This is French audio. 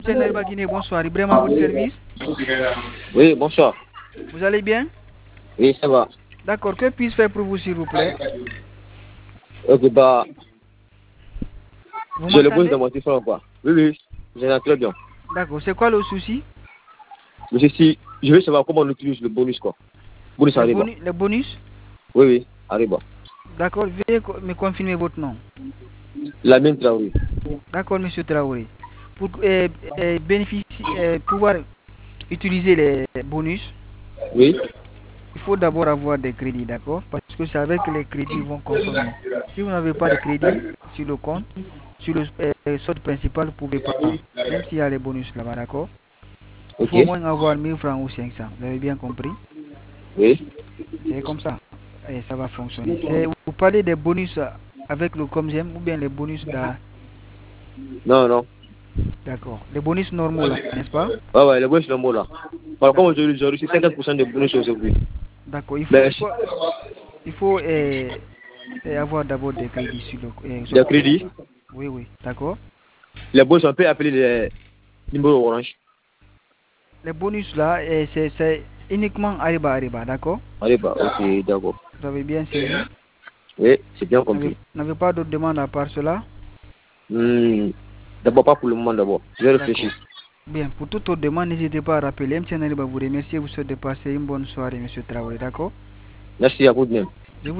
Monsieur Nariba Guinée, bonsoir. Ibrahim à votre service. Oui, bonsoir. Vous allez bien? Oui, ça va. D'accord, que puis-je faire pour vous, s'il vous plaît? Ok, bah, Vous j'ai le bonus m'entendez? dans mon téléphone, quoi. Oui, oui, j'ai très bien. D'accord, c'est quoi le souci? Mais si, je veux savoir comment on utilise le bonus, quoi. Bonus arriba. Les bonus? Oui, oui, arriba. D'accord, veuillez me confirmer votre nom. Lamine Traoré. D'accord, monsieur Traoré. Pour pouvoir utiliser les bonus, Oui. il faut d'abord avoir des crédits, d'accord? Parce que c'est avec les crédits qu'ils vont consommer. Si vous n'avez pas de crédit sur le compte, sur le solde principal, vous ne pouvez pas. Même s'il y a les bonus là-bas, d'accord? Il Ok. faut au moins avoir 1000 francs ou 500. Vous avez bien compris? Oui. C'est comme ça. Et ça va fonctionner. Vous parlez des bonus avec le Comgem ou bien les bonus là. Non, non. D'accord. Les bonus normaux là, n'est-ce pas? Ouais, ouais, le bonus, le mot là. Par D'ac- contre, j'ai reçu 50% de bonus aujourd'hui. D'accord. Mais, Il faut avoir d'abord des crédits sur le le solde crédit, principal. Oui, oui. D'accord. les bonus, on peut appeler les numéros orange. Les bonus là, c'est uniquement Ariba Ariba, d'accord? Arriba, ok, d'accord. Vous avez bien saisi? Oui, c'est bien Vous compris. n'avez pas d'autres demandes à part cela? Hmm, d'abord, pas pour le moment, d'abord. Je vais D'accord. réfléchir. Bien, pour toute autre demande, n'hésitez pas à rappeler. M. Nariba vous remercie. Vous souhaite de passer une bonne soirée, M. Traoré, d'accord? Merci à vous de même.